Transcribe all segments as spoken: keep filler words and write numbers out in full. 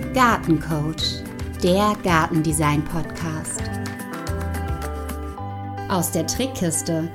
Gartencoach, der Gartendesign-Podcast. Aus der Trickkiste.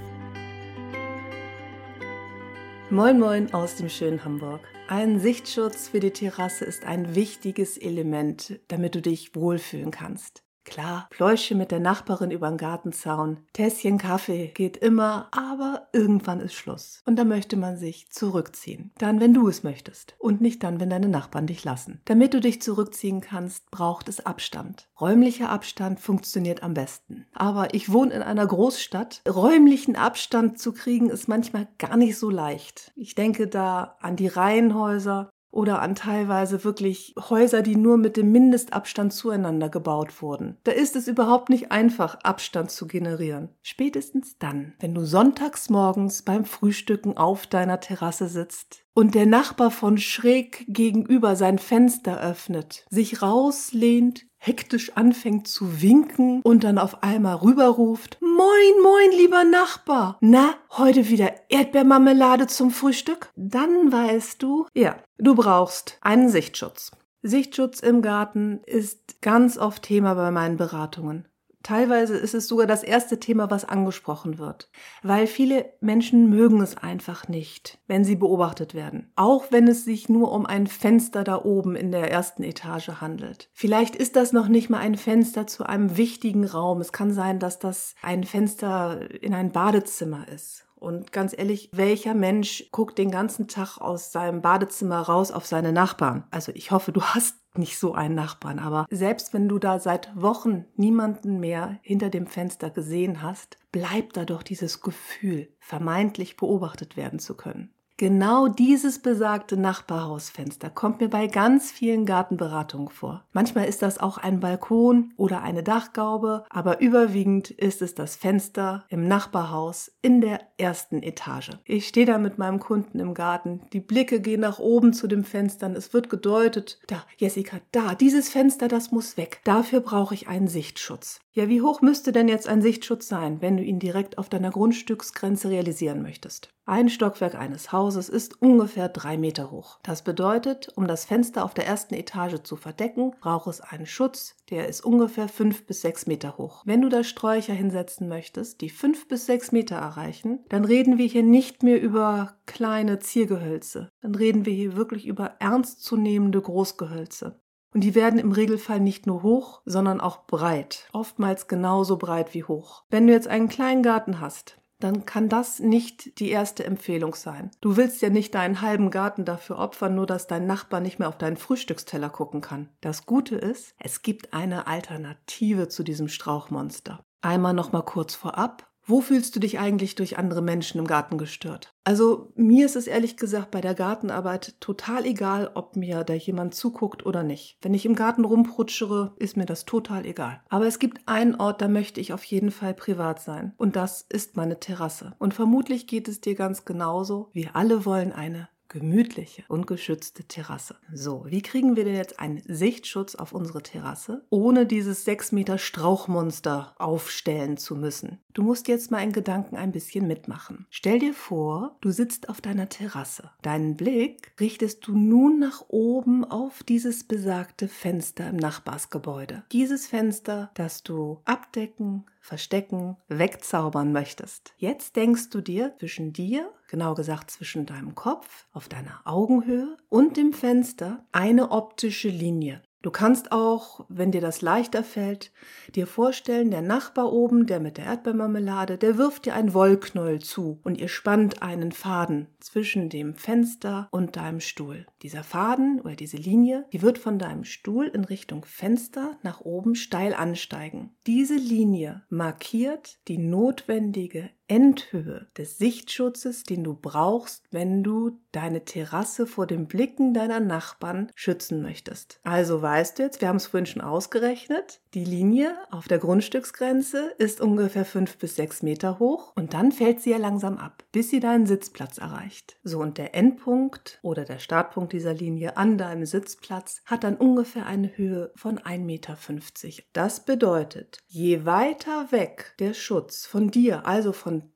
Moin moin aus dem schönen Hamburg. Ein Sichtschutz für die Terrasse ist ein wichtiges Element, damit du dich wohlfühlen kannst. Klar, Pläusche mit der Nachbarin über den Gartenzaun, Tässchen Kaffee geht immer, aber irgendwann ist Schluss. Und da möchte man sich zurückziehen. Dann, wenn du es möchtest und nicht dann, wenn deine Nachbarn dich lassen. Damit du dich zurückziehen kannst, braucht es Abstand. Räumlicher Abstand funktioniert am besten. Aber ich wohne in einer Großstadt. Räumlichen Abstand zu kriegen ist manchmal gar nicht so leicht. Ich denke da an die Reihenhäuser oder an teilweise wirklich Häuser, die nur mit dem Mindestabstand zueinander gebaut wurden. Da ist es überhaupt nicht einfach, Abstand zu generieren. Spätestens dann, wenn du sonntags morgens beim Frühstücken auf deiner Terrasse sitzt und der Nachbar von schräg gegenüber sein Fenster öffnet, sich rauslehnt, hektisch anfängt zu winken und dann auf einmal rüberruft: Moin, moin, lieber Nachbar! Na, heute wieder Erdbeermarmelade zum Frühstück? Dann weißt du, ja, du brauchst einen Sichtschutz. Sichtschutz im Garten ist ganz oft Thema bei meinen Beratungen. Teilweise ist es sogar das erste Thema, was angesprochen wird, weil viele Menschen mögen es einfach nicht, wenn sie beobachtet werden, auch wenn es sich nur um ein Fenster da oben in der ersten Etage handelt. Vielleicht ist das noch nicht mal ein Fenster zu einem wichtigen Raum. Es kann sein, dass das ein Fenster in ein Badezimmer ist. Und ganz ehrlich, welcher Mensch guckt den ganzen Tag aus seinem Badezimmer raus auf seine Nachbarn? Also ich hoffe, du hast nicht so einen Nachbarn, aber selbst wenn du da seit Wochen niemanden mehr hinter dem Fenster gesehen hast, bleibt da doch dieses Gefühl, vermeintlich beobachtet werden zu können. Genau dieses besagte Nachbarhausfenster kommt mir bei ganz vielen Gartenberatungen vor. Manchmal ist das auch ein Balkon oder eine Dachgaube, aber überwiegend ist es das Fenster im Nachbarhaus in der ersten Etage. Ich stehe da mit meinem Kunden im Garten, die Blicke gehen nach oben zu den Fenstern, es wird gedeutet: Da, Jessica, da, dieses Fenster, das muss weg. Dafür brauche ich einen Sichtschutz. Ja, wie hoch müsste denn jetzt ein Sichtschutz sein, wenn du ihn direkt auf deiner Grundstücksgrenze realisieren möchtest? Ein Stockwerk eines Hauses ist ungefähr drei Meter hoch. Das bedeutet, um das Fenster auf der ersten Etage zu verdecken, braucht es einen Schutz, der ist ungefähr fünf bis sechs Meter hoch. Wenn du da Sträucher hinsetzen möchtest, die fünf bis sechs Meter erreichen, dann reden wir hier nicht mehr über kleine Ziergehölze. Dann reden wir hier wirklich über ernstzunehmende Großgehölze. Und die werden im Regelfall nicht nur hoch, sondern auch breit. Oftmals genauso breit wie hoch. Wenn du jetzt einen kleinen Garten hast, dann kann das nicht die erste Empfehlung sein. Du willst ja nicht deinen halben Garten dafür opfern, nur dass dein Nachbar nicht mehr auf deinen Frühstücksteller gucken kann. Das Gute ist, es gibt eine Alternative zu diesem Strauchmonster. Einmal noch mal kurz vorab. Wo fühlst du dich eigentlich durch andere Menschen im Garten gestört? Also mir ist es ehrlich gesagt bei der Gartenarbeit total egal, ob mir da jemand zuguckt oder nicht. Wenn ich im Garten rumprutschere, ist mir das total egal. Aber es gibt einen Ort, da möchte ich auf jeden Fall privat sein. Und das ist meine Terrasse. Und vermutlich geht es dir ganz genauso. Wir alle wollen eine gemütliche und geschützte Terrasse. So, wie kriegen wir denn jetzt einen Sichtschutz auf unsere Terrasse, ohne dieses sechs Meter Strauchmonster aufstellen zu müssen? Du musst jetzt mal in Gedanken ein bisschen mitmachen. Stell dir vor, du sitzt auf deiner Terrasse. Deinen Blick richtest du nun nach oben auf dieses besagte Fenster im Nachbarsgebäude. Dieses Fenster, das du abdecken, verstecken, wegzaubern möchtest. Jetzt denkst du dir zwischen dir, genau gesagt zwischen deinem Kopf, auf deiner Augenhöhe und dem Fenster eine optische Linie. Du kannst auch, wenn dir das leichter fällt, dir vorstellen, der Nachbar oben, der mit der Erdbeermarmelade, der wirft dir ein Wollknäuel zu und ihr spannt einen Faden zwischen dem Fenster und deinem Stuhl. Dieser Faden oder diese Linie, die wird von deinem Stuhl in Richtung Fenster nach oben steil ansteigen. Diese Linie markiert die notwendige Endhöhe des Sichtschutzes, den du brauchst, wenn du deine Terrasse vor den Blicken deiner Nachbarn schützen möchtest. Also weißt du jetzt, wir haben es vorhin schon ausgerechnet, die Linie auf der Grundstücksgrenze ist ungefähr fünf bis sechs Meter hoch und dann fällt sie ja langsam ab, bis sie deinen Sitzplatz erreicht. So, und der Endpunkt oder der Startpunkt dieser Linie an deinem Sitzplatz hat dann ungefähr eine Höhe von ein Meter fünfzig. Das bedeutet, je weiter weg der Schutz von dir, also von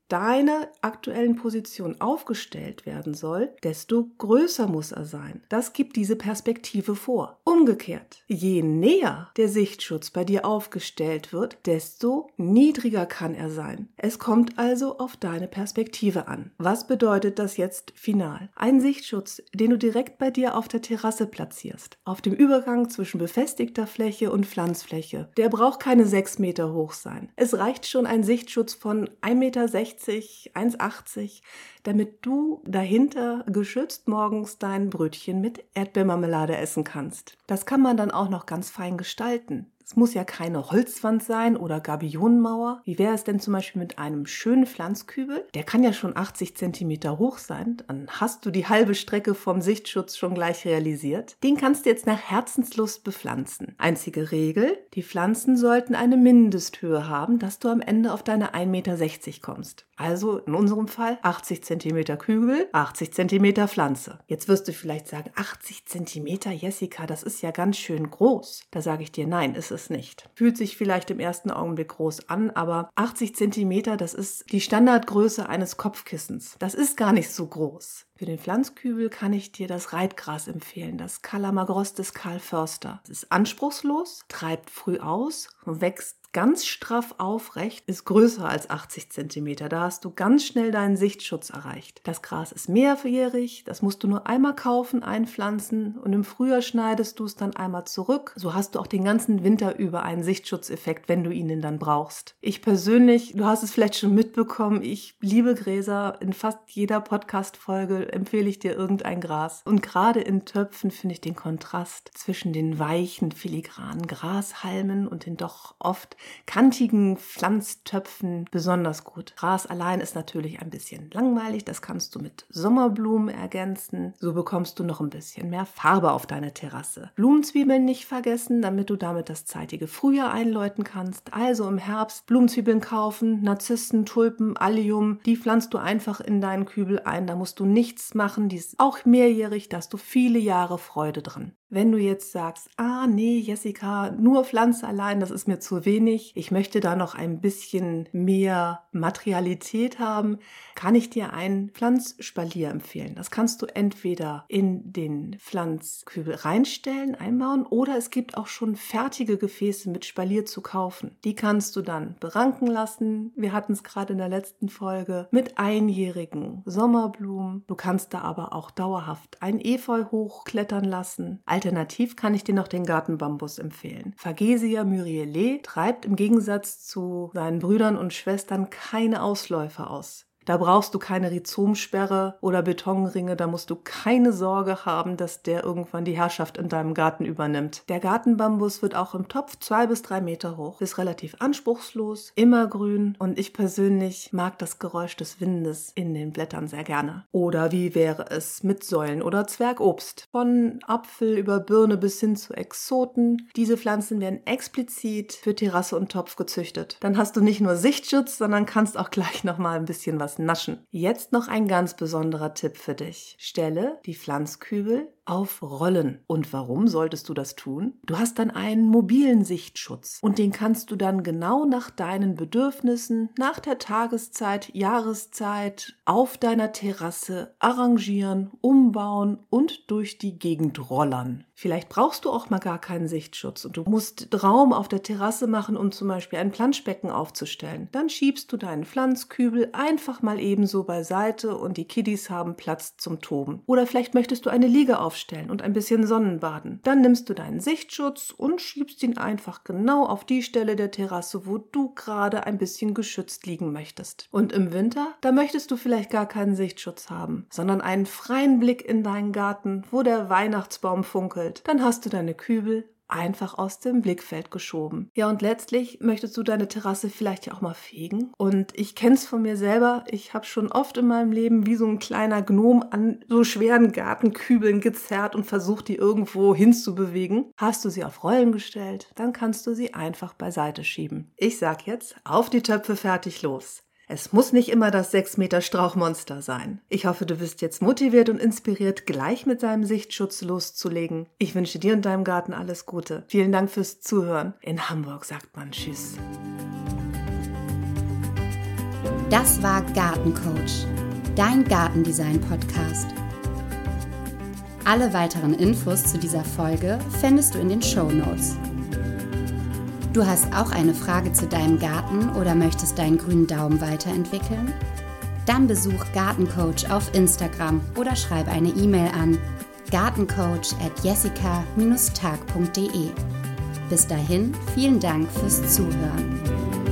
deiner aktuellen Position aufgestellt werden soll, desto größer muss er sein. Das gibt diese Perspektive vor. Umgekehrt, je näher der Sichtschutz bei dir aufgestellt wird, desto niedriger kann er sein. Es kommt also auf deine Perspektive an. Was bedeutet das jetzt final? Ein Sichtschutz, den du direkt bei dir auf der Terrasse platzierst, auf dem Übergang zwischen befestigter Fläche und Pflanzfläche, der braucht keine sechs Meter hoch sein. Es reicht schon ein Sichtschutz von ein Meter sechzig, eins Meter achtzig, damit du dahinter geschützt morgens dein Brötchen mit Erdbeermarmelade essen kannst. Das kann man dann auch noch ganz fein gestalten. Es muss ja keine Holzwand sein oder Gabionenmauer. Wie wäre es denn zum Beispiel mit einem schönen Pflanzkübel? Der kann ja schon achtzig Zentimeter hoch sein. Dann hast du die halbe Strecke vom Sichtschutz schon gleich realisiert. Den kannst du jetzt nach Herzenslust bepflanzen. Einzige Regel, die Pflanzen sollten eine Mindesthöhe haben, dass du am Ende auf deine ein Meter sechzig kommst. Also in unserem Fall achtzig Zentimeter Kübel, achtzig Zentimeter Pflanze. Jetzt wirst du vielleicht sagen, achtzig Zentimeter, Jessica, das ist ja ganz schön groß. Da sage ich dir, nein, ist es nicht. Fühlt sich vielleicht im ersten Augenblick groß an, aber achtzig Zentimeter, das ist die Standardgröße eines Kopfkissens. Das ist gar nicht so groß. Für den Pflanzkübel kann ich dir das Reitgras empfehlen, das Calamagrostis des Karl Förster. Es ist anspruchslos, treibt früh aus und wächst ganz straff aufrecht, ist größer als achtzig Zentimeter. Da hast du ganz schnell deinen Sichtschutz erreicht. Das Gras ist mehrjährig, das musst du nur einmal kaufen, einpflanzen und im Frühjahr schneidest du es dann einmal zurück. So hast du auch den ganzen Winter über einen Sichtschutzeffekt, wenn du ihn dann brauchst. Ich persönlich, du hast es vielleicht schon mitbekommen, ich liebe Gräser. In fast jeder Podcast-Folge empfehle ich dir irgendein Gras. Und gerade in Töpfen finde ich den Kontrast zwischen den weichen, filigranen Grashalmen und den doch oft kantigen Pflanztöpfen besonders gut. Gras allein ist natürlich ein bisschen langweilig, das kannst du mit Sommerblumen ergänzen. So bekommst du noch ein bisschen mehr Farbe auf deine Terrasse. Blumenzwiebeln nicht vergessen, damit du damit das zeitige Frühjahr einläuten kannst. Also im Herbst Blumenzwiebeln kaufen, Narzissen, Tulpen, Allium, die pflanzt du einfach in deinen Kübel ein. Da musst du nichts machen, die ist auch mehrjährig, da hast du viele Jahre Freude dran. Wenn du jetzt sagst, ah nee, Jessica, nur Pflanze allein, das ist mir zu wenig, ich möchte da noch ein bisschen mehr Materialität haben, kann ich dir einen Pflanzspalier empfehlen. Das kannst du entweder in den Pflanzkübel reinstellen, einbauen, oder es gibt auch schon fertige Gefäße mit Spalier zu kaufen. Die kannst du dann beranken lassen. Wir hatten es gerade in der letzten Folge mit einjährigen Sommerblumen. Du kannst da aber auch dauerhaft ein Efeu hochklettern lassen. Alternativ kann ich dir noch den Gartenbambus empfehlen. Fagesia myriele treibt im Gegensatz zu seinen Brüdern und Schwestern keine Ausläufer aus. Da brauchst du keine Rhizomsperre oder Betonringe, da musst du keine Sorge haben, dass der irgendwann die Herrschaft in deinem Garten übernimmt. Der Gartenbambus wird auch im Topf zwei bis drei Meter hoch, ist relativ anspruchslos, immergrün und ich persönlich mag das Geräusch des Windes in den Blättern sehr gerne. Oder wie wäre es mit Säulen oder Zwergobst? Von Apfel über Birne bis hin zu Exoten. Diese Pflanzen werden explizit für Terrasse und Topf gezüchtet. Dann hast du nicht nur Sichtschutz, sondern kannst auch gleich nochmal ein bisschen was naschen. Jetzt noch ein ganz besonderer Tipp für dich. Stelle die Pflanzkübel auf Rollen. Und warum solltest du das tun? Du hast dann einen mobilen Sichtschutz und den kannst du dann genau nach deinen Bedürfnissen, nach der Tageszeit, Jahreszeit auf deiner Terrasse arrangieren, umbauen und durch die Gegend rollern. Vielleicht brauchst du auch mal gar keinen Sichtschutz und du musst Raum auf der Terrasse machen, um zum Beispiel ein Planschbecken aufzustellen. Dann schiebst du deinen Pflanzkübel einfach mal ebenso beiseite und die Kiddies haben Platz zum Toben. Oder vielleicht möchtest du eine Liege aufstellen und ein bisschen Sonnenbaden. Dann nimmst du deinen Sichtschutz und schiebst ihn einfach genau auf die Stelle der Terrasse, wo du gerade ein bisschen geschützt liegen möchtest. Und im Winter, da möchtest du vielleicht gar keinen Sichtschutz haben, sondern einen freien Blick in deinen Garten, wo der Weihnachtsbaum funkelt. Dann hast du deine Kübel einfach aus dem Blickfeld geschoben. Ja, und letztlich möchtest du deine Terrasse vielleicht ja auch mal fegen. Und ich kenne es von mir selber. Ich habe schon oft in meinem Leben wie so ein kleiner Gnom an so schweren Gartenkübeln gezerrt und versucht, die irgendwo hinzubewegen. Hast du sie auf Rollen gestellt, dann kannst du sie einfach beiseite schieben. Ich sag jetzt, auf die Töpfe, fertig, los. Es muss nicht immer das sechs Meter Strauchmonster sein. Ich hoffe, du bist jetzt motiviert und inspiriert, gleich mit deinem Sichtschutz loszulegen. Ich wünsche dir und deinem Garten alles Gute. Vielen Dank fürs Zuhören. In Hamburg sagt man Tschüss. Das war Gartencoach, dein Gartendesign-Podcast. Alle weiteren Infos zu dieser Folge findest du in den Shownotes. Du hast auch eine Frage zu deinem Garten oder möchtest deinen grünen Daumen weiterentwickeln? Dann besuch Gartencoach auf Instagram oder schreib eine E-Mail an gartencoach at jessica dash tag punkt de. Bis dahin, vielen Dank fürs Zuhören.